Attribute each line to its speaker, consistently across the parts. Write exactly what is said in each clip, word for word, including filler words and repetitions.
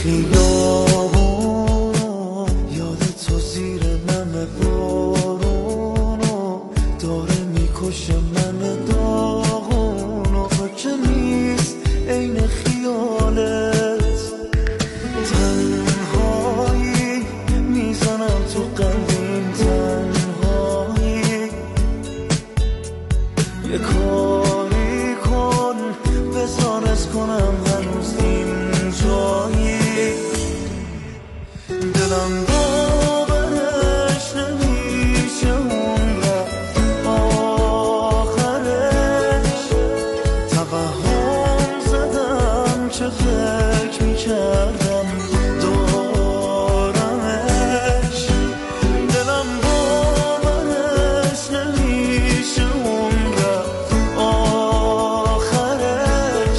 Speaker 1: خیابون یاد تو زیر نم بارونو داره میکشه من داغونو تو که نیست عین خیالت تنهایی میزنم تو قلبیم تنهایی یه کاری کن بزارت کنم هنوز این جایی دلم باورش نمیشه اون رفت آخرش توهم زدم چه فکر میکردم دارمش دلم باورش نمیشه اون رفت آخرش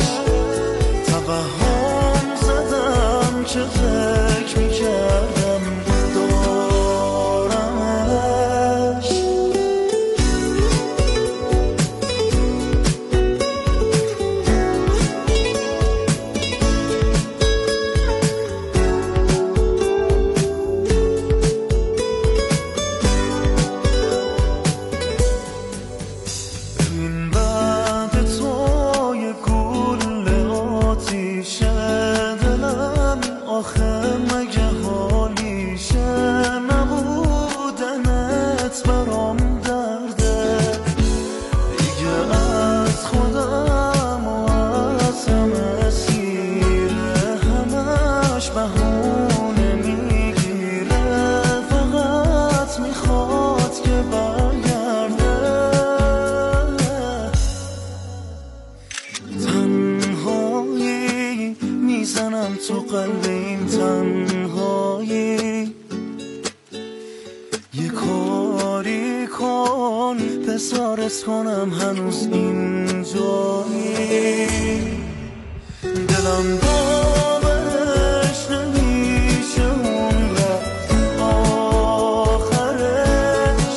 Speaker 1: توهم زدم چه فکر میکردم دارمش این بعد تو یه گل آتیشه دلم آخه مگه حالیشه نبودنت برام درده دیگه از خودم و از همه سیره همش بهونه میگیره فقط میخواد که برگرده تنهایی میزنم تو قلب این تنهایی یه کاری کن پسرت کنم هنوز این جایی دلم باورش نمیشه اون رفت آخرش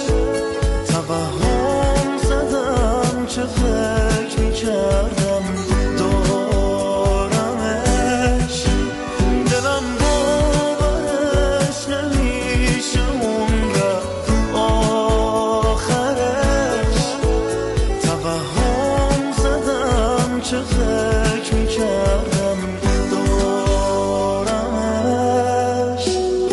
Speaker 1: توهم زدم چه فکر میکردم دارمش دلم باورش نمیشه اون رفت آخرش توهم زدم چه فکر میکردم دارمش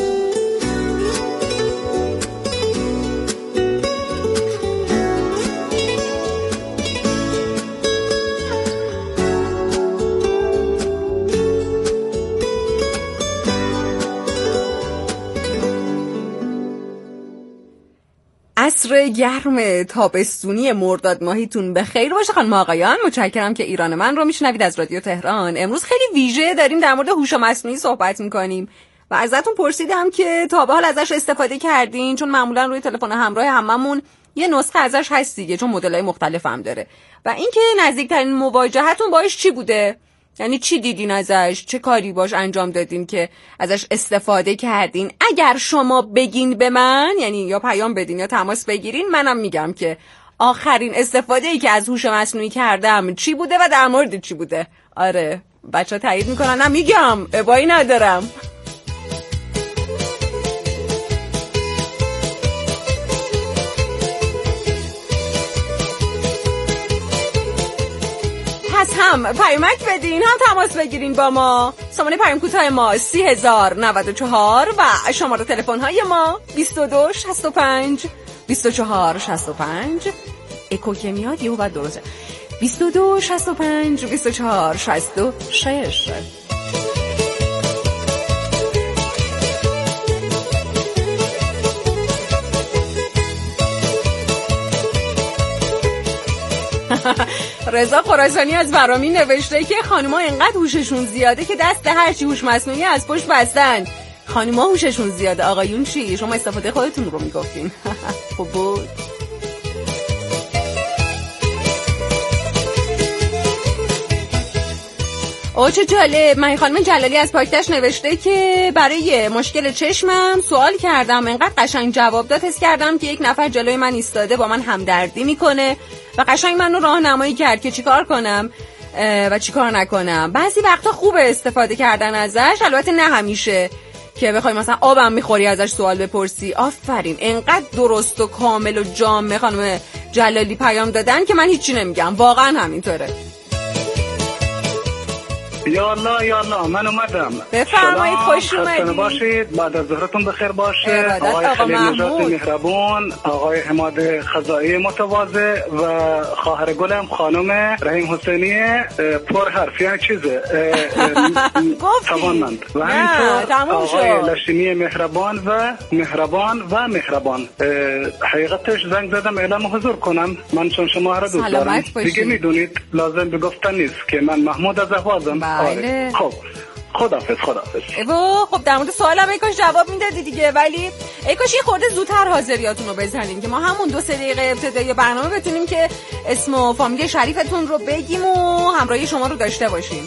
Speaker 2: عصر گرم تابستونی مرداد ماهیتون به خیر باشه خانم آقایان. متشکرم که ایران من رو میشنوید از رادیو تهران. امروز خیلی ویژه داریم در مورد هوش مصنوعی صحبت میکنیم و ازتون پرسیدم که تا به حال ازش استفاده کردین، چون معمولا روی تلفن همراه هممون یه نسخه ازش هست دیگه، چون مدل‌های مختلف هم داره. و اینکه نزدیکترین مواجهتون باهاش چی بوده؟ یعنی چی دیدین ازش؟ چه کاری باش انجام دادین که ازش استفاده کردین؟ اگر شما بگین به من، یعنی یا پیام بدین یا تماس بگیرین، منم میگم که آخرین استفاده‌ای که از هوش مصنوعی کردم چی بوده و در مورد چی بوده. آره بچه‌ها تایید میکنن، نه میگم ابایی ندارم. پس هم پیامک بدین هم تماس بگیرین با ما. سامانه پیام کوتاه ما سی هزار نود و چهار و شماره تلفن های ما بیست و دو شصت و پنج بیست و چهار شصت و پنج. اکو که میاد یهو بعد درسته. بیست و دو شصت و پنج بیست و چهار شصت و شش. رضا خراسانی از برامی نوشته که خانم‌ها اینقدر هوششون زیاده که دست هرچی هوش مصنوعی از پشت بستن. خانم‌ها هوششون زیاده، آقایون چی؟ شما استفاده خودتون رو میگفتین. خب بود. آه چه جالب. من خانم جلالی از پاکتش نوشته که برای مشکل چشمم سوال کردم، انقدر قشنگ جواب داد حس کردم که یک نفر جلوی من ایستاده با من همدردی میکنه و قشنگ منو راهنمایی کرد که چیکار کنم. و چیکار نکنم. بعضی وقتا خوبه استفاده کردن ازش، البته نه همیشه که بخوای مثلا آبم میخوری ازش سوال بپرسی. آفرین، انقدر درست و کامل و جامع خانم جلالی پیام دادن که من هیچی نمیگم، واقعا همینطوره.
Speaker 3: یا الله یا الله، من اومدم.
Speaker 2: بفرمایید، خوش اومدید.
Speaker 3: باشید، بعد از ظهرتون بخیر باشه. آقای خلیل نژاد مهربون، آقای حماد خزائی متواضع و خواهر گلم خانم رحیم حسینی پر حرف، یعنی چیزه توانمند، و همینطور آقای لشمی مهربان و مهربان و مهربان. حقیقتش زنگ زدم اعلام حضور کنم، من چون شما را دوست دارم دیگه میدونید لازم به گفتن نیست که من محمود از اهوازم.
Speaker 2: بله.
Speaker 3: خب خداحافظ خداحافظ.
Speaker 2: و خب در مورد سوالم ای کاش جواب میدادی دیگه، ولی ای کاش یه خورده زودتر حاضریاتون رو بزنیم که ما همون دو سه دقیقه ابتدایی برنامه بتونیم که اسم و فامیل شریفتون رو بگیم و همراهی شما رو داشته باشیم.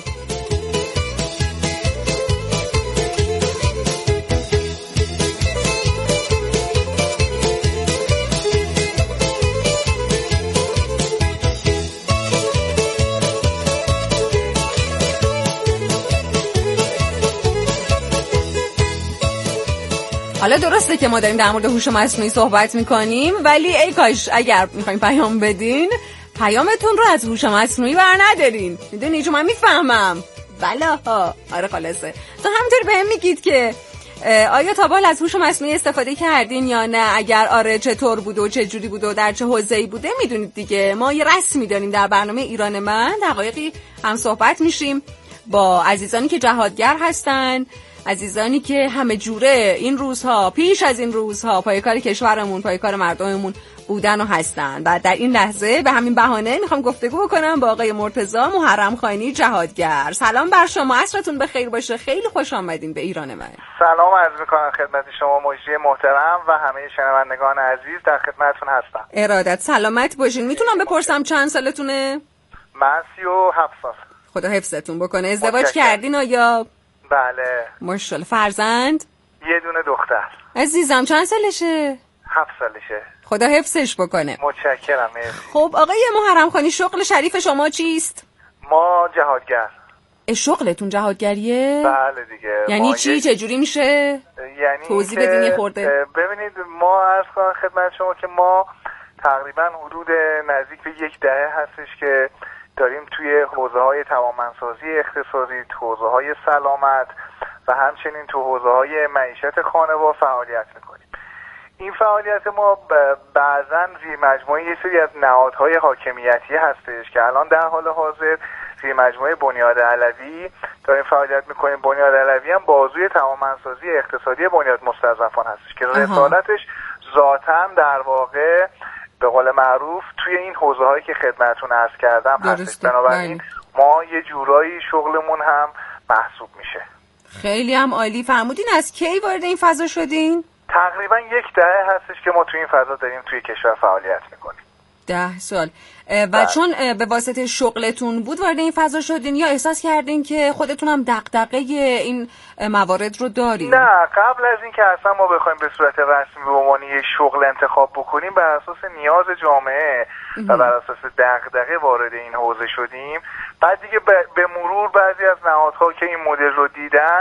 Speaker 2: حالا درسته که ما داریم در مورد هوش مصنوعی صحبت میکنیم، ولی ای کاش اگر میخوایم پیام بدین پیامتون رو از هوش مصنوعی بر ندارین. میدونی چون من میفهمم بلاها. آره خلاصه تو همینطوری بهم میگید که آیا تا به حال از هوش مصنوعی استفاده کردین یا نه؟ اگر آره چطور بوده و چه جوری بوده و در چه حوزه‌ای بوده؟ میدونید دیگه ما یه رسمی داریم در برنامه ایران من، دقایقی هم صحبت میشیم با عزیزانی که جهادگر هستن، عزیزانی که همه جوره این روزها پیش از این روزها پایه‌کار کشورمون، پایه‌کار مردممون بودن و هستن. و در این لحظه به همین بهانه میخوام گفتگو بکنم با آقای مرتضی محرم خانی جهادگر. سلام بر شما، عصرتون بخیر باشه، خیلی خوش آمدین به ایران من.
Speaker 4: سلام عرض میکنم خدمت شما مجری محترم و همه شنوندگان عزیز، در خدمتتون هستم.
Speaker 2: ارادت، سلامت باشین. میتونم بپرسم چند سالتونه؟
Speaker 4: من سی و هفت سال.
Speaker 2: خدا حفظتون بکنه. ازدواج کردین آیا؟
Speaker 4: بله.
Speaker 2: ماشاءالله. فرزند؟
Speaker 4: یه دونه دختر.
Speaker 2: عزیزم چند سالشه؟
Speaker 4: هفت سالشه.
Speaker 2: خدا حفظش بکنه.
Speaker 4: متشکرم. مرسی.
Speaker 2: خب آقای محرم خانی، شغل شریف شما چیست؟
Speaker 4: ما جهادگر.
Speaker 2: شغلتون جهادگریه؟
Speaker 4: بله دیگه.
Speaker 2: یعنی چی؟ یه... چجوری میشه؟
Speaker 4: یعنی
Speaker 2: توضیح بدین یه خورده.
Speaker 4: ببینید ما عرض کنم خدمت شما که ما تقریبا حدود نزدیک به یک دهه هستش که داریم توی حوزه‌های توانمندسازی اقتصادی، حوزه‌های سلامت و همچنین تو حوزه‌های معیشت خانوار فعالیت می‌کنیم. این فعالیت ما بعضاً زیر مجموعه یه سری از نهادهای حاکمیتی هستش که الان در حال حاضر زیر مجموعه بنیاد علوی داریم فعالیت می‌کنیم. بنیاد علوی هم بازوی توانمندسازی اقتصادی بنیاد مستضعفان هستش که رسالتش ذاتاً در واقع به قول معروف توی این حوزه هایی که خدمتتون عرض کردم هستش. بنابراین ما یه جورایی شغلمون هم محسوب میشه.
Speaker 2: خیلی هم عالی. فرمودین از کی وارد این فضا شدین؟
Speaker 4: تقریبا یک دهه هستش که ما توی این فضا داریم توی کشور فعالیت میکنیم.
Speaker 2: ده سال. و بله. چون به واسطه شغلتون بود وارد این فضا شدین یا احساس کردین که خودتون هم دغدغه این موارد رو دارین؟
Speaker 4: نه، قبل از این که اصلا ما بخوایم به صورت رسمی به عنوان یک شغل انتخاب بکنیم بر اساس نیاز جامعه و بر اساس دغدغه وارد این حوزه شدیم. بعد دیگه به مرور بعضی از نهادها که این مدل رو دیدن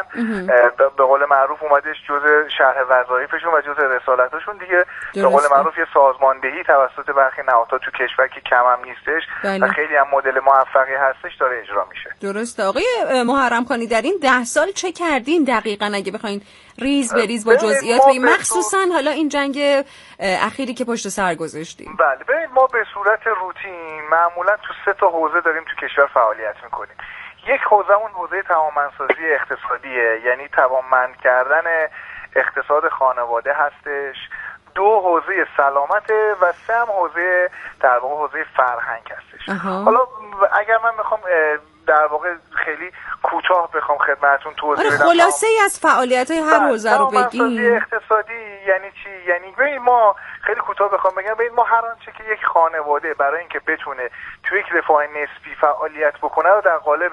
Speaker 4: به قول معروف اومدش جزء شرح وظایفشون و جزء رسالتاشون دیگه به قول معروف یه سازماندهی توسط برخی نهادها تو کشور که کم هم نیستش بله. و خیلی هم مدل موفقی هستش داره اجرا میشه.
Speaker 2: درسته. آقای محرم خانی در این ده سال چه کردین دقیقاً اگه بخواین ریز به ریز با جزئیات بگیم، مخصوصا حالا این جنگ اخیری که پشت سر گذاشتیم؟
Speaker 4: بله ببینید ما به صورت روتین معمولا تو سه تا حوزه داریم تو کشور فعالیت میکنیم. یک حوزه اون حوزه توانمندسازی اقتصادیه، یعنی توانمند کردن اقتصاد خانواده هستش. دو حوزه سلامت و سه هم حوزه در واقع حوزه فرهنگ هستش. اها. حالا اگر من بخوام در واقع خیلی کوتاه بخوام خدمتتون توضیح بدم،
Speaker 2: خلاصه ای از فعالیت‌های هر حوزه رو بگیم.
Speaker 4: اقتصادی یعنی چی؟ یعنی ببین ما خیلی کوتاه بخوام بگم، ببین ما هر آنچه که یک خانواده برای اینکه بتونه توی یک رفاه نسبی فعالیت بکنه رو در قالب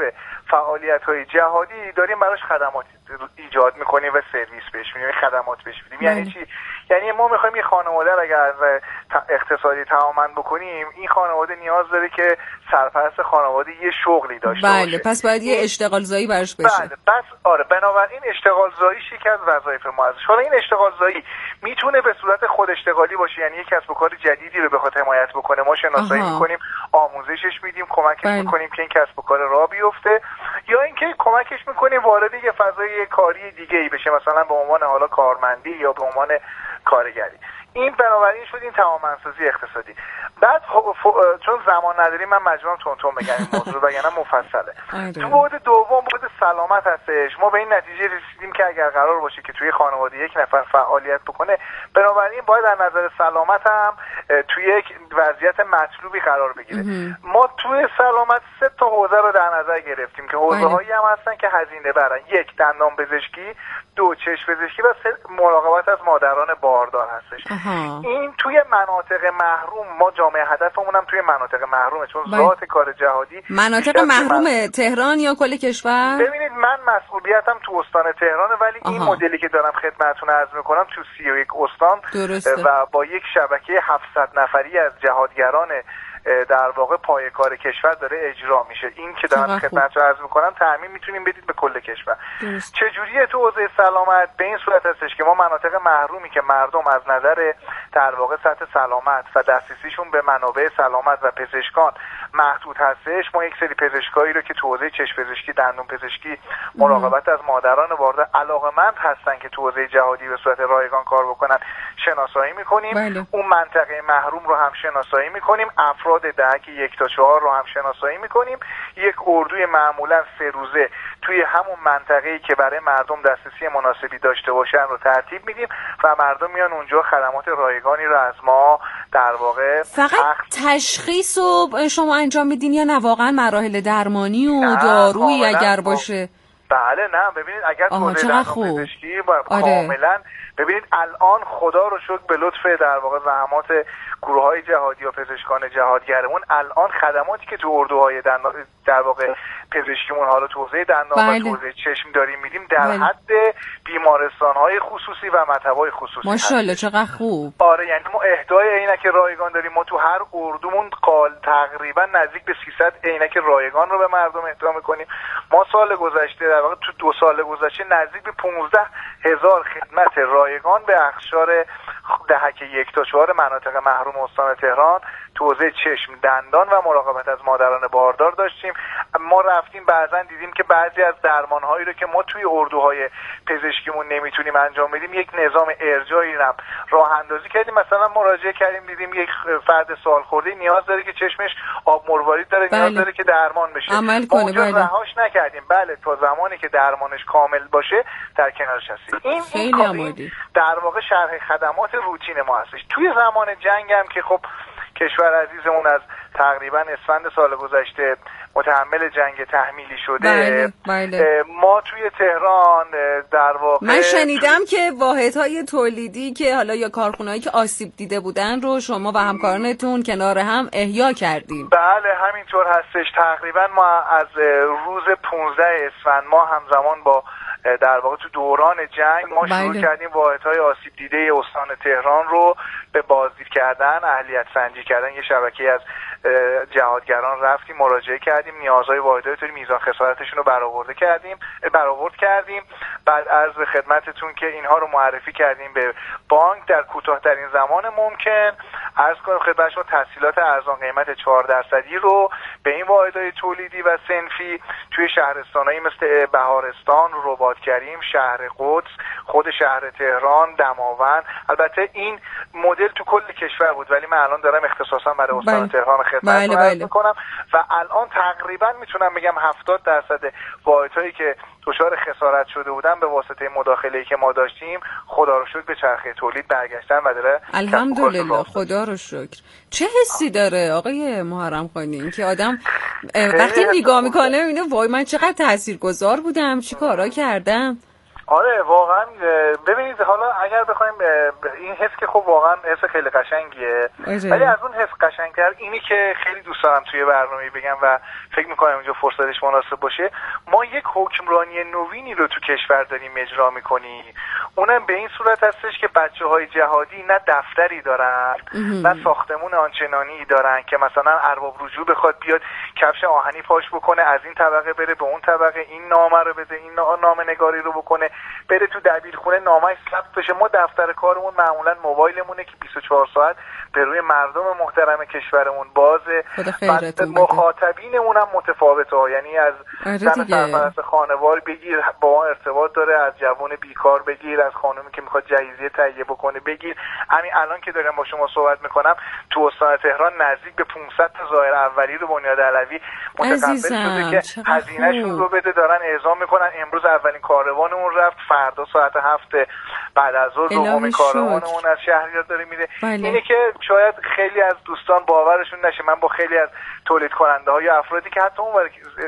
Speaker 4: فعالیت‌های جهادی داریم براش خدمات ایجاد می‌کنیم و سرویس بهش میدیم، خدمات بهش میدیم. یعنی چی؟ یعنی ما می‌خوایم یه خانواده رو اگر از اقتصادی توامن بکنیم، این خانواده نیاز داره که سرپرست خانواده یه شغلی داشته
Speaker 2: بله.
Speaker 4: باشه.
Speaker 2: پس باید یه اشتغال زایی براش بشه.
Speaker 4: بله. پس آره، بنابراین اشتغال زاییش یکی از وظایف ما هست. حالا این اشتغال زایی میتونه به صورت خود اشتغالی باشه، یعنی یک کسب و کار جدیدی رو بخواد حمایت بکنه، ما شناسایی می‌کنیم، آموزشش میدیم، کمکش بله. می‌کنیم که این کسب و کار راه بیفته، یا اینکه کمکش می‌کنیم وارد یه فضای کاری دیگه‌ای بشه، مثلا به عنوان حالا کارمندی یا به عنوان کارگری. این بنابراین شد این توانمندسازی اقتصادی. بعد چون زمان نداریم من مجبورم تون تون بگم این موضوع رو، وگرنه مفصله. تو بعد دوم بعد سلامت هستش. ما به این نتیجه رسیدیم که اگر قرار باشه که توی خانواده یک نفر فعالیت بکنه، بنابراین باید از نظر سلامت هم توی یک وضعیت مطلوبی قرار بگیره. ما توی سلامت سه تا حوزه رو در نظر گرفتیم که حوزه‌هایی هم هستن که هزینه برن. یک، دندان پزشکی، دو، چشم پزشکی و سه، مراقبت از مادران باردار هستش. آها. این توی مناطق محروم، ما جامعه هدفمون هم توی مناطق محرومه، چون باید. ذات کار جهادی
Speaker 2: مناطق محروم من... تهران یا کل کشور؟
Speaker 4: ببینید من مسئولیتم تو استان تهرانه، ولی آها. این مدلی که دارم خدمتتون عرض میکنم تو سی و یک استان درسته. و با یک شبکه هفتصد نفری از جهادگران در واقع پای کار کشور داره اجرا میشه. این که دارم خدمتتون عرض میکنم تعمیم میتونیم بدید به کل کشور. چجوریه تو حوزه سلامت؟ به این صورت هستش که ما مناطق محرومی که مردم از نظر در واقع سطح سلامت و دسترسیشون به منابع سلامت و پزشکان محدود هستش، ما یک سری پزشکایی رو که تو حوزه چشم پزشکی، دندون پزشکی، مراقبت از مادران باردار علاقه‌مند هستن که تو حوزه جهادی به صورت رایگان کار بکنن شناسایی میکنیم. بله. اون منطقه محروم رو هم شناسایی میکنیم، افراد دهک یک تا چهار رو هم شناسایی میکنیم. یک اردوی معمولا سه روزه توی همون منطقه‌ای که برای مردم دسترسی مناسبی داشته باشن رو ترتیب میدیم و مردم میان اونجا خدمات رایگانی رو از ما در واقع
Speaker 2: فقط تشخیص رو شما انجام میدین یا نه واقعا مراحل درمانی و دارویی اگر باشه؟
Speaker 4: بله نه ببینید اگر توضیح دندان پزشکی کاملا ببینید الان خدا رو شکر به لطف در واقع زحمات گروه‌های جهادی و پزشکان جهادگرمون الان خدماتی که تو اردوهای دندان در واقع پزشکیمون حالا تو حوزه دندان بله. و تو حوزه چشم داریم میدیم در بله. حد بیمارستان‌های خصوصی و مطب‌های خصوصی.
Speaker 2: ماشاءالله چقدر خوب.
Speaker 4: آره یعنی ما اهدای عینک رایگان داریم. ما تو هر اردومون قال تقریبا نزدیک به سیصد عینک رایگان رو به مردم اهدا می‌کنیم. ما سال گذشته در واقع تو دو سال گذشته نزدیک به پانزده هزار خدمت رایگان به اقشار دهک یک تا چهار مناطق محروم استان تهران تو حوزه چشم، دندان و مراقبت از مادران باردار داشتیم. ما رفتیم بعضن دیدیم که بعضی از درمان‌هایی رو که ما توی اردوهای پزشکیمون نمیتونیم انجام بدیم، یک نظام ارجاعی رو راه اندازی کردیم. مثلا مراجعه کردیم دیدیم یک فرد سالخورده نیاز داره که چشمش آب مروارید داره، بله. نیاز داره که درمان بشه.
Speaker 2: عمل کنه
Speaker 4: بله. رهاش نکردیم. بله تا زمانی که درمانش کامل باشه در کنارش هستیم. این
Speaker 2: خیلی عمالی.
Speaker 4: در واقع شرح خدمات روتین ما هستش. توی زمان جنگ هم که خب کشور عزیزمون از تقریبا اسفند سال گذشته متحمل جنگ تحمیلی شده.
Speaker 2: بله، بله.
Speaker 4: ما توی تهران در واقع
Speaker 2: من شنیدم که واحدهای تولیدی که حالا یا کارخونهایی که آسیب دیده بودن رو شما و همکارانتون کنار هم احیا کردیم.
Speaker 4: بله همینطور هستش. تقریبا ما از روز پانزده اسفند ما همزمان با در واقع تو دوران جنگ ما شروع بله. کردیم واحدهای آسیب دیده استان تهران رو به بازدید کردن، اهلیت سنجی کردن. یه شبکه از جهادگران رفتیم مراجعه کردیم، نیازهای واحدهای طوری میزان خسارتشون رو برآورده کردیم برآورد کردیم. بعد عرض به خدمتتون که اینها رو معرفی کردیم به بانک در کوتاه‌ترین زمان ممکن. عرض کنم خدمت شما تسهیلات ارزان قیمت چهار درصدی رو به این واحدهای تولیدی و صنفی توی شهرستانایی مثل بهارستان، رباطکریم، شهر قدس، خود شهر تهران، دماوند. البته این مدل تو کل کشور بود ولی من الان دارم اختصاصا برای استان تهران خدمت رو عرض می‌کنم و الان تقریبا میتونم بگم هفتاد درصد واحدهایی که دچار خسارت شده بودن به واسطه مداخله‌ای که ما داشتیم خدا رو شکر به چرخه تولید برگشتن و داره
Speaker 2: الحمدلله خدا رو شکر. چه حسی داره آقای محرم خانی این که آدم وقتی نگاه میکنه میبینه وای من چقدر تاثیرگذار بودم، چی کارا کردم؟
Speaker 4: آره واقعا ببینید، حالا اگر بخوایم این حس که خب واقعا حس خیلی قشنگیه، ولی از اون حس قشنگتر اینی که خیلی دوست دارم توی برنامه بگم و فکر میکنم اینجا فرصتش مناسب باشه، ما یک حکمرانی نوینی رو تو کشور داریم اجرا میکنیم. اونم به این صورت هستش که بچه‌های جهادی نه دفتری دارن نه ساختمون آنچنانی دارن که مثلا ارباب رجوع بخواد بیاد کفش آهنی پاش بکنه، از این طبقه بره به اون طبقه، این نامه رو بده، این نامه نگاری رو بکنه، بره تو دبیرخونه نامه‌اش ثبت بشه. ما دفتر کارمون معمولا موبایلمونه که بیست و چهار ساعت به روی مردم محترم کشورمون بازه. مخاطبینمون هم متفاوته، یعنی از زن سرپرست خانوار بگیر با ما ارتباط داره، از جوان بیکار بگیر، از خانومی که میخواد جهیزیه تهیه بکنه بگیر. همین الان که دارم با شما صحبت میکنم تو استان تهران نزدیک به پانصد تا زائر اولی رو بنیاد علوی متقبل شده که هزینه‌شون رو بده، دارن اعزام میکنن. امروز اولین کاروانمون رفت، فردا ساعت هفت بعد از ظهر دومین کاروانمون از شهریار داره میره. اینه که شاید خیلی از دوستان باورشون نشه، من با خیلی از تولید کننده ها یا افرادی که حتی اون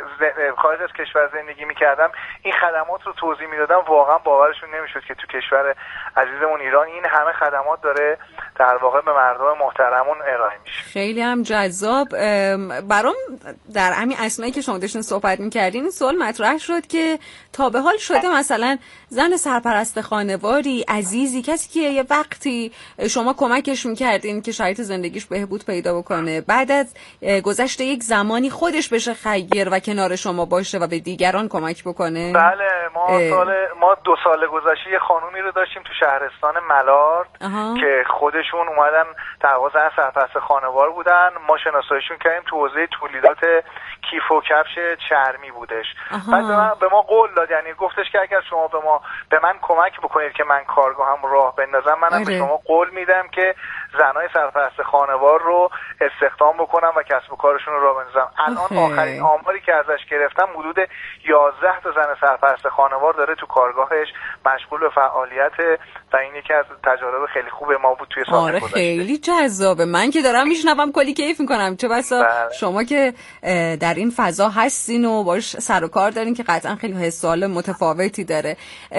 Speaker 4: خارج از کشور زندگی میکردم این خدمات رو توضیح میدادم، واقعا باورشون نمیشد که تو کشور عزیزمون ایران این همه خدمات داره در واقع به مردم محترمون ارائه میشه.
Speaker 2: خیلی هم جذاب. برام در همین اثنایی که شما داشتین صحبت میکردین سوال مطرح شد که تا به حال شده مثلا زن سرپرست خانواری عزیزی، کسی که یه وقتی شما کمکش میکردین که شرایط زندگیش بهبود پیدا بکنه، بعد از گذشت یک زمانی خودش بشه خیر و کنار شما باشه و به دیگران کمک بکنه؟
Speaker 4: بله، ما سال ما دو سال گذشته یه خانومی رو داشتیم تو شهرستان ملارد آها. که خودشون اومدن در واقع زن سرپرست خانوار بودن، ما شناساییشون کردیم تو حوزه تولیدات کیف و کفش چرمی بودش. بعد به, من، به ما قول داد، یعنی گفتش که اگر شما به ما به من کمک بکنید که من کارگاهم راه بندازم، منم آره. به شما قول میدم که زنای سرپرست خانوار رو استخدام بکنم و کسب و کارشون رو راه بندازم. الان آخرین آماری که ازش گرفتم حدود یازده تا زن سرپرست خانوار داره تو کارگاهش مشغول به فعالیت و این یکی از تجارب خیلی خوب ما بود توی سال
Speaker 2: آره گذشته. خیلی جذابه. من که دارم میشنوم کلی کیف میکنم، چه بسا بله. شما که در این فضا هستین و باش سر و کار دارین که قطعا خیلی حسال متفاوتی داره.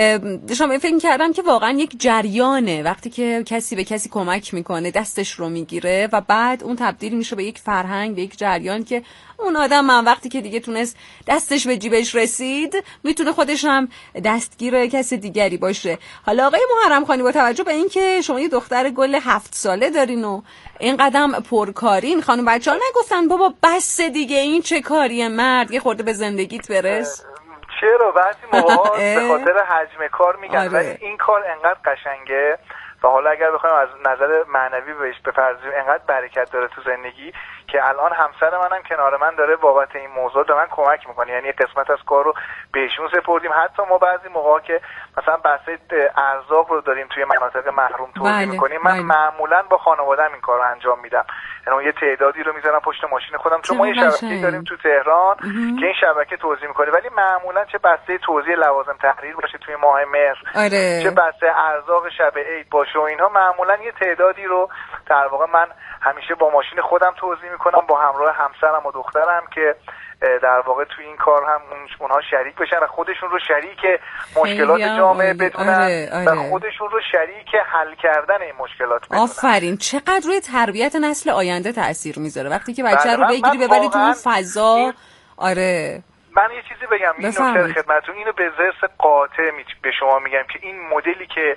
Speaker 2: شما فکر کردم که واقعا یک جریانه وقتی که کسی به کسی کمک میکنه، دستش رو میگیره و بعد اون تبدیل میشه به یک فرهنگ، به یک جریان که اون آدم هم وقتی که دیگه تونست دستش به جیبش رسید میتونه خودش هم دستگیر کسی دیگری باشه. حالا آقای محرم خانی، با توجه به این که شما یه دختر گل هفت ساله دارین و این قدم پرکارین، خانم بچه ها نگفتن بابا بس دیگه این چه کاریه، مرد یه خورده به زندگیت برس؟
Speaker 4: چرا بعضی موقع به خاطر حجم کار میگن آره. ولی این کار انقدر قشنگه و حالا اگر بخوایم از نظر معنوی بهش بپردازیم انقدر برکت داره تو زندگی که الان همسر منم کنار من داره بابت این موضوع به من کمک میکنه، یعنی قسمت از کار رو بهشون سپردیم. حتی ما بعضی موقعا که مثلا بحث ارزاق رو داریم توی مناطق محروم توزیع میکنیم، من معمولا با خانواده‌ام این کار رو انجام میدم، یعنی یه تعدادی رو میذارم پشت ماشین خودم، چون ما یه شبکه‌ای داریم تو تهران امه. که این شبکه توزیع میکنه، ولی معمولا چه بسته توزیع لوازم تحریر باشه توی ماه مهر آره. چه بسته ارزاق شب عید باشه و اینها، معمولا یه تعدادی رو در واقع من همیشه با ماشین خودم توزیع میکنم با همراه همسرم و دخترم که در واقع توی این کار هم اونها شریک بشن و خودشون رو شریک مشکلات جامعه بدونن آره، آره. و خودشون رو شریک حل کردن این مشکلات بدونن.
Speaker 2: آفرین. چقدر روی تربیت نسل آینده تاثیر میذاره وقتی که بچه رو بگیری ببری تو اون فضا این... آره
Speaker 4: من یه چیزی بگم این نکته خدمتتون، اینو به ضرس قاطع به شما میگم که این مدلی که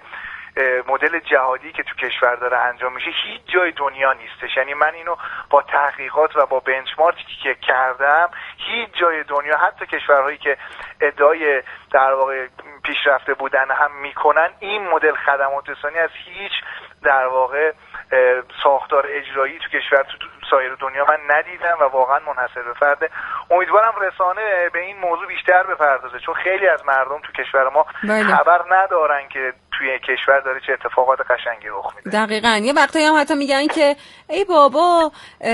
Speaker 4: مدل جهادی که تو کشور داره انجام میشه هیچ جای دنیا نیستش. یعنی من اینو با تحقیقات و با بنچمارکی که کردم هیچ جای دنیا، حتی کشورهایی که ادعای در واقع پیشرفته بودن هم میکنن، این مدل خدمات رسانی از هیچ در واقع ساختار اجرایی تو کشور تو سایر دنیا من ندیدم و واقعا منحصر به فرده. امیدوارم رسانه به این موضوع بیشتر بپردازه، چون خیلی از مردم تو کشور ما بله. خبر ندارن که توی کشور داره چه اتفاقات قشنگی رخ میده.
Speaker 2: دقیقاً. یه وقتایی هم حتی میگن که ای بابا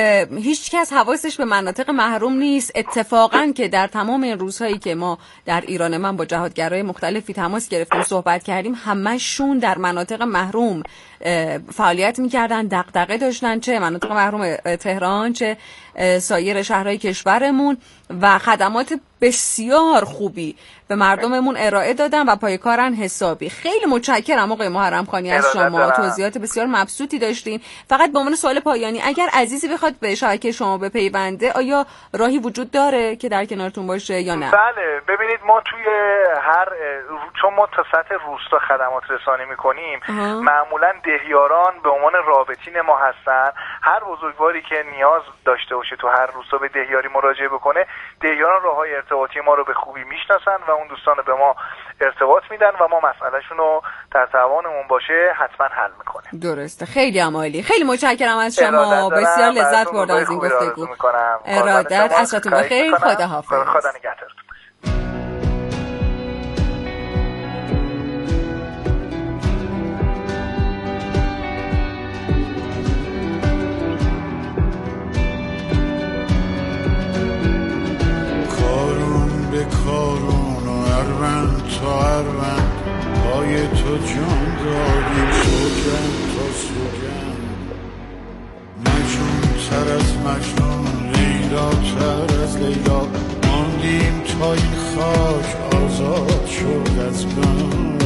Speaker 2: هیچ کس حواسش به مناطق محروم نیست. اتفاقاً که در تمام این روزهایی که ما در ایران من با جهادگرای مختلفی تماس گرفتیم صحبت کردیم، همشون در مناطق محروم فعالیت میکردن، دغدغه داشتن، چه مناطق محروم تهران چه سایر شهرهای کشورمون و خدمات بسیار خوبی به مردممون ارائه دادن و پای کارن حسابی. خیلی متشکرم آقای محرم خانی از شما، توضیحات بسیار مبسوطی داشتین. فقط به عنوان سوال پایانی، اگر عزیزی بخواد به شبکه شما بپیونده، آیا راهی وجود داره که در کنارتون باشه یا نه؟
Speaker 4: بله، ببینید ما توی هر چون ما تا سطح روستا خدمات رسانی میکنیم، معمولا دهیاران به عنوان رابطین ما هستن. هر بزرگواری که نیاز داشته باشه تو هر روستا به دهیاری مراجعه بکنه، دهیاران راههای ارتباطی ما رو به خوبی میشناسن و اون دوستان رو به ما ارتباط میدن و ما مسئلهشون رو در توانمون باشه حتما حل میکنیم.
Speaker 2: درسته، خیلی عالی. خیلی متشکرم از شما، بسیار لذت بردم از این گفتگو. ارادت، عصرتون بخیر، خداحافظ.
Speaker 4: خدا نگهدارتون.
Speaker 5: کارون و اروند تا اروند پای تو جان دادیم، سوگند تا سوگند، مجنون تر از مجنون، لیلا تر از لیلا، ماندیم تا این خاک آزاد شد از بند.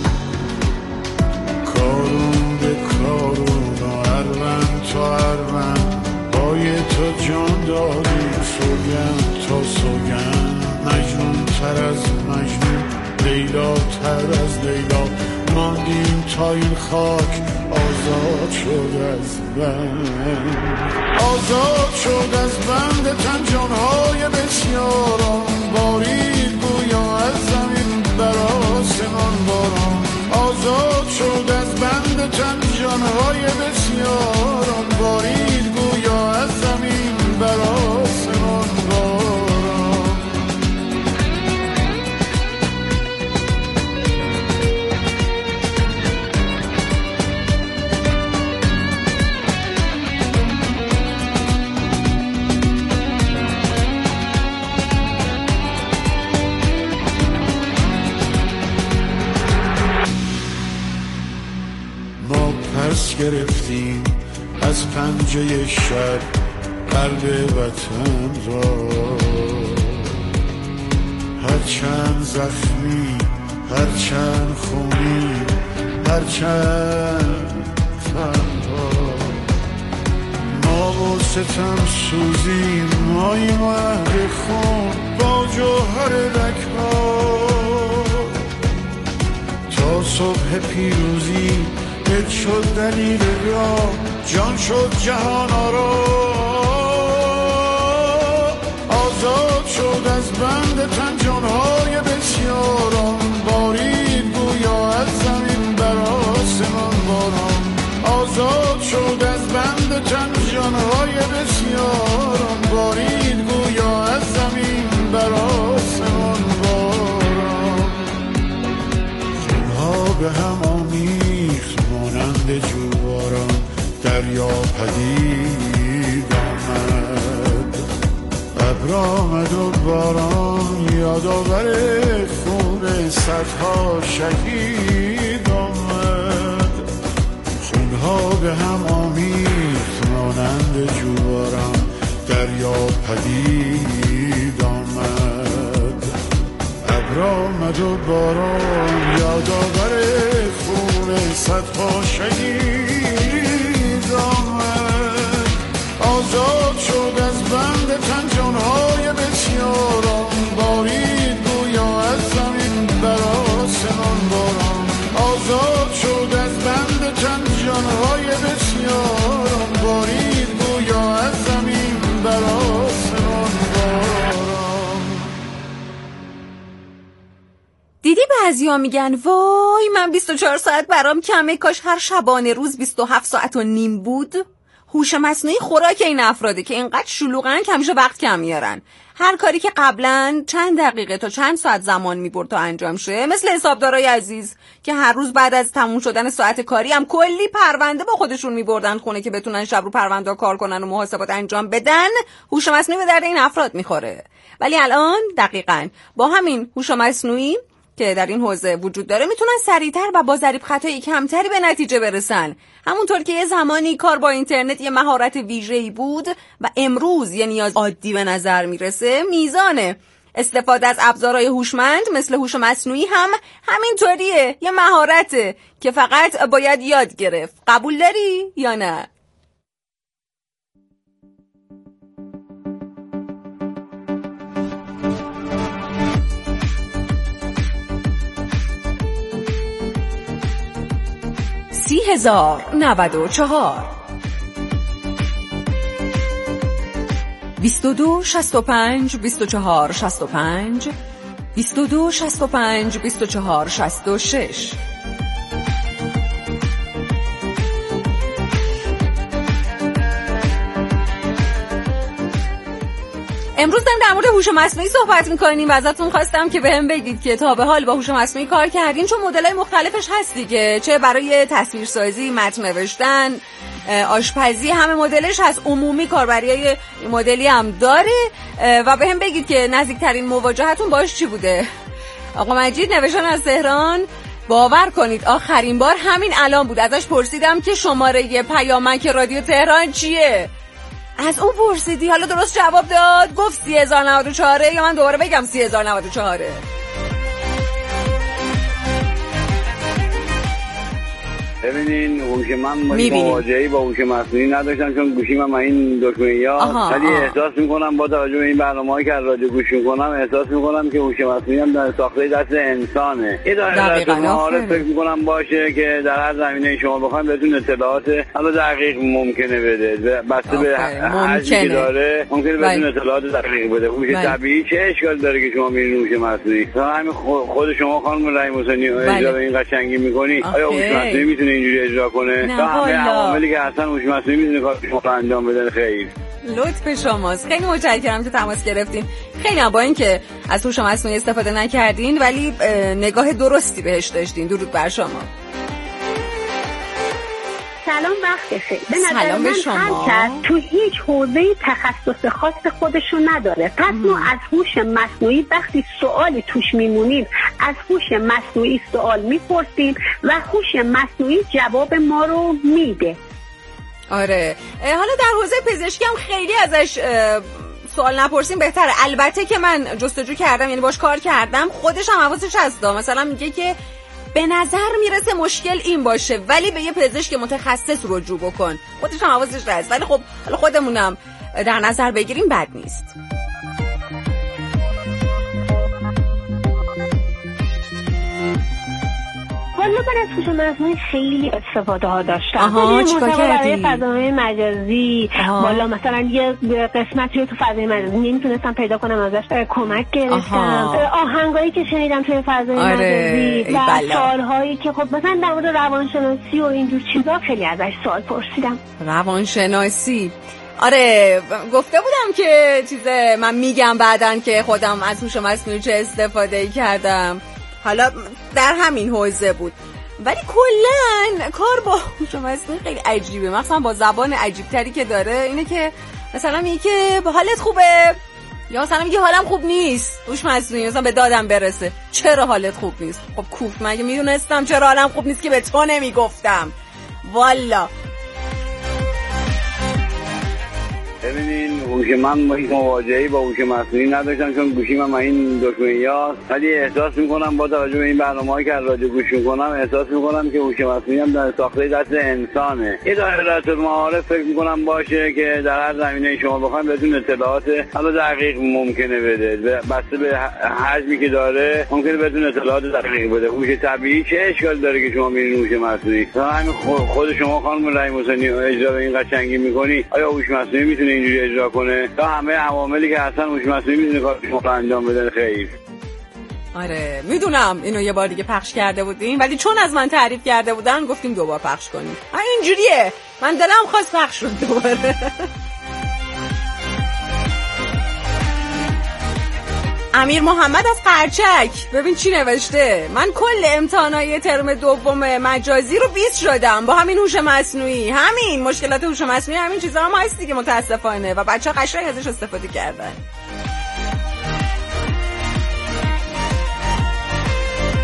Speaker 5: کارون به کارون و اروند تا اروند پای تو جان دادیم، سوگند تا سوگند، مجنون تر از مجنون، لیلا تر از لیلا، ماندیم تا این خاک آزاد شد از بند. آزاد شد از بند تن جانهای بسیاران، بارید گویا از زمین بر آسمان باران. آزاد شد از بند تن جانهای بسیاران، بارید گویا از زمین بر آسمان باران. پس گرفتیم از پنجه شب قلب وطن را، هرچند زخمی، هرچند خونی، هرچند تنها، ما و ستم سوزی، مای مهر خون با جوهر رگها، تا صبح پیروزی دل شد دلیل راه، جان شد جهان آرا. آزاد شد از بند تن جانهای بسیاران، بارید گویا از زمین بر آسمان باران. آزاد شد از بند تن جانهای بسیاران، بارید گویا از زمین بر آسمان باران. خونها به هم آمیخت مانند جواران، دریا پدید آمد، ابر آمد و باران، یادآور خون صدها شهید آمد. خونها به هم آمیخت مانند جواران، دریا پدید آمد، ابر آمد و باران، یادآور خون صدها شهید آمد. آزاد شد از بند تن جانهای بسیاران، بارید گویا از زمین بر آسمان باران. آزاد شد از بند تن جانهای بسیاران، بارید گویا از زمین بر آسمان باران.
Speaker 2: دیدی بعضیا میگن وای من بیست و چهار ساعت برام کمه، کاش هر شبانه روز بیست و هفت ساعت و نیم بود. هوش مصنوعی خوراک این افراده که اینقدر شلوغن که همیشه وقت کم میارن. هر کاری که قبلا چند دقیقه تا چند ساعت زمان میبرد تا انجام شه، مثل حسابدارای عزیز که هر روز بعد از تموم شدن ساعت کاری هم کلی پرونده با خودشون میبردن خونه که بتونن شب رو پرونده کار کنن و محاسبات انجام بدن، هوش مصنوعی به درد این افراد میخوره. ولی الان دقیقاً با همین هوش مصنوعی که در این حوزه وجود داره میتونن سریعتر و با ضریب خطای کمتری به نتیجه برسن. همونطور که یه زمانی کار با اینترنت یه مهارت ویژه‌ای بود و امروز یه نیاز عادی به نظر میرسه، میزان استفاده از ابزارهای هوشمند مثل هوش مصنوعی هم همینطوریه، یه مهارته که فقط باید یاد گرفت. قبول داری یا نه؟ سی هزار نود و چهار بیست و دو شصت و پنج بیست و چهار شصت و پنج بیست و دو شصت و پنج بیست و چهار شصت و شش. امروز داریم در مورد هوش مصنوعی صحبت می‌کنیم و ازتون خواستم که بهم بگید که تا به حال با هوش مصنوعی کار کردین، چون مدل‌های مختلفش هست دیگه، چه برای تصویرسازی، متن نوشتن، آشپزی، همه مدلش هست. عمومی کاربریای مدلی هم داره و بهم بگید که نزدیکترین مواجهتون باش چی بوده. آقا مجید نوشتن از تهران، باور کنید آخرین بار همین الان بود. ازش پرسیدم که شماره پیامک رادیو تهران چیه؟ از اون پرسیدی؟ حالا درست جواب داد، گفت سی هزار و نود و چهار، یا من دوباره بگم سی هزار و نود و چهار؟
Speaker 6: ببینین هوش من با مواجهه‌ای با هوش مصنوعی نداشتم، چون گوشی من این دکمه یا ولی احساس میکنم با توجه به این برنامه‌ای که از رادیو گوش میکنم احساس میکنم که هوش مصنوعی هم در ساخته دست انسانه. یه دقیقاً معارف فکر میکنم باشه که در هر زمینه شما بخواید بهتون اطلاعات حالا دقیق ممکنه بده، بسته به حجمی که داره ممکنه بهتون اطلاعات دقیق بده. هوش طبیعی چه اشکال داره که شما میرین هوش مصنوعی؟ همین خود شما خانم رحیم حسینی اجرا این قشنگی میکنی، آیا هوش مصنوعی میتونه اینجوری اجرا کنه؟ تا همه عواملی که اصلا هوش مصنوعی میتونه کار شما رو انجام بده. خیر
Speaker 2: لطف شماست، خیلی متشکرم که تماس گرفتین. خیلی با این که از هوش مصنوعی استفاده نکردین ولی نگاه درستی بهش داشتین. درود بر شما.
Speaker 7: سلام، وقت بخیر. به نظر من هر کس تو هیچ حوزه تخصص خاص خودشون نداره. پس ما از هوش مصنوعی وقتی سوالی توش میمونیم از هوش مصنوعی سوال میپرسیم و هوش مصنوعی جواب ما رو میده.
Speaker 2: آره، حالا در حوزه پزشکی هم خیلی ازش سوال نپرسیم بهتره. البته که من جستجو کردم، یعنی باش کار کردم، خودش هم حواسش هست. مثلا میگه که به نظر میرسه مشکل این باشه ولی به یه پزشک متخصص رجوع بکن. خودش هم حواسش هست، ولی خب حالا خودمونم در نظر بگیریم بد نیست.
Speaker 7: والا من از هوش مصنوعی خیلی استفاده ها داشتم.
Speaker 2: آها، چیکار کردی؟
Speaker 7: برای فضای مجازی والا مثلا یه قسمتی رو تو فضای مجازی نمیتونستم پیدا کنم، ازش کمک گرفتم. آهنگایی که شنیدم توی فضای آره. مجازی و سوالهایی که خب مثلا در مورد روانشناسی و اینجور چیزا خیلی ازش سوال پرسیدم.
Speaker 2: روانشناسی آره، گفته بودم که چیزه من میگم بعدن که خودم از هوش مصنوعی چه استفاده کردم. حالا در همین حوزه بود ولی کلن کار با هوش مصنوعی خیلی عجیبه، مثلا با زبان عجیب تری که داره اینه که مثلا میگه که با حالت خوبه، یا مثلا میگه حالم خوب نیست. هوش مصنوعی مثلا به دادم برسه چرا حالت خوب نیست؟ خب کوف، مگه میدونستم چرا حالم خوب نیست که به تو نمیگفتم؟ والا
Speaker 6: ببینین هوش من با این مواجهه‌ای با هوش مصنوعی نداشتم، چون گوشی من این دکمه یا ولی احساس میکنم با توجه به این برنامه‌ای که از رادیو گوش میکنم احساس میکنم که هوش مصنوعی هم در ساخته دست انسانه. یه دایره المعارف فکر میکنم باشه که در هر زمینه شما بخواید بهتون اطلاعات حالا دقیق ممکنه بده، بسته به حجمی که داره ممکنه بهتون اطلاعات دقیق بده. هوش طبیعی چه اشکال داره که شما میرین هوش مصنوعی؟ همین خود شما خانم رحیم حسینی اجرا این قشنگی میکنی، آیا هوش مصنوعی میتونه اینجوری اجرا کنه؟ تا همه عواملی که اصلا هوش مصنوعی میتونه کار شما رو انجام بده. خیر
Speaker 2: آره میدونم اینو یه بار دیگه پخش کرده بودیم ولی چون از من تعریف کرده بودن گفتیم دوباره پخش کنیم. اینجوریه، من دلم خواست پخش شد دوباره. امیر محمد از قرچک ببین چی نوشته: من کل امتحانای ترم دوم مجازی رو بیست شدم با همین هوش مصنوعی. همین مشکلات هوش مصنوعی همین چیزا هم هست دیگه متاسفانه و بچه‌ها قشنگ ازش استفاده کردن.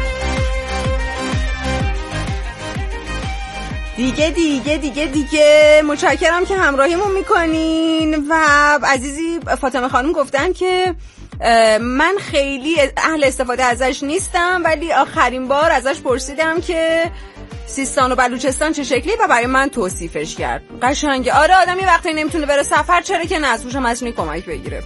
Speaker 2: دیگه دیگه دیگه دیگه متشکرم که همراهیمون میکنین. و عزیزی فاطمه خانم گفتن که من خیلی اهل استفاده ازش نیستم، ولی آخرین بار ازش پرسیدم که سیستان و بلوچستان چه شکلی و برای من توصیفش کرد. قشنگه. آره آدم یه وقتی نمیتونه بره سفر، چرا که نه از هوش مصنوعی کمک بگیره.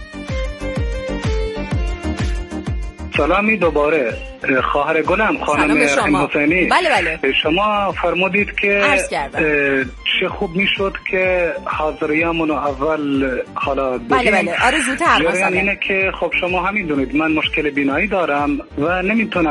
Speaker 3: سلامی دوباره خواهر گلم خانم رحیم حسینی.
Speaker 2: بله بله.
Speaker 3: شما فرمودید که چه خوب میشد که حاضریامونو اول حالا بگیم.
Speaker 2: بله بله. آره زودتر مثلا.
Speaker 3: اینه که خب شما همین دونید من مشکل بینایی دارم و نمیتونم